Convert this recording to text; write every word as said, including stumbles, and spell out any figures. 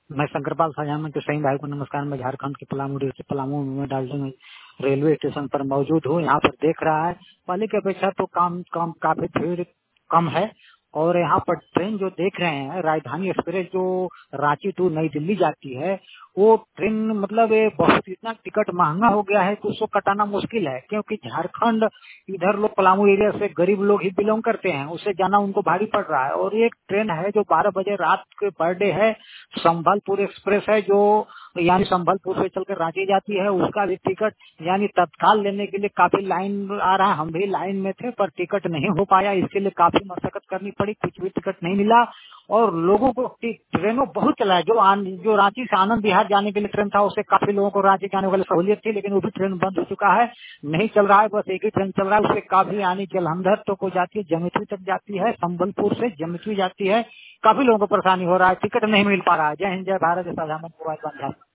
मैं शंकरपाल शाहजहां के सही भाई को नमस्कार। मैं झारखंड के पलामू से पलामू में डाल्टन रेलवे स्टेशन पर मौजूद हूँ। यहाँ पर देख रहा है पहले की अपेक्षा तो काम काम काफी भीड़ कम है। और यहाँ पर ट्रेन जो देख रहे हैं राजधानी एक्सप्रेस जो रांची टू नई दिल्ली जाती है, वो ट्रेन मतलब ये बहुत इतना टिकट महंगा हो गया है कि उसको कटाना मुश्किल है, क्योंकि झारखंड इधर लोग पलामू एरिया से गरीब लोग ही बिलोंग करते हैं, उससे जाना उनको भारी पड़ रहा है। और एक ट्रेन है जो बारह बजे रात के पर डे है, संभलपुर एक्सप्रेस है, जो यानी संभलपुर से चलकर रांची जाती है, उसका भी टिकट यानी तत्काल लेने के लिए काफी लाइन आ रहा है। हम भी लाइन में थे पर टिकट नहीं हो पाया, इसके लिए काफी मशक्कत करनी पड़ी, कुछ भी टिकट नहीं मिला। और लोगों को ट्रेनों बहुत चला है। जो आन, जो रांची से आनंद विहार जाने के लिए ट्रेन था, उससे काफी लोगों को रांची जाने वाली सहूलियत थी, लेकिन वो भी ट्रेन बंद हो चुका है, नहीं चल रहा है। बस एक ही ट्रेन चल रहा है, उससे काफी यानी जलंधर तो को जाती है, जमित्री तक जाती है, संबलपुर से जमित्री जाती है। काफी लोगों को परेशानी हो रहा है, टिकट नहीं मिल पा रहा है। जय हिंद, जय भारत, जय शाहजहां।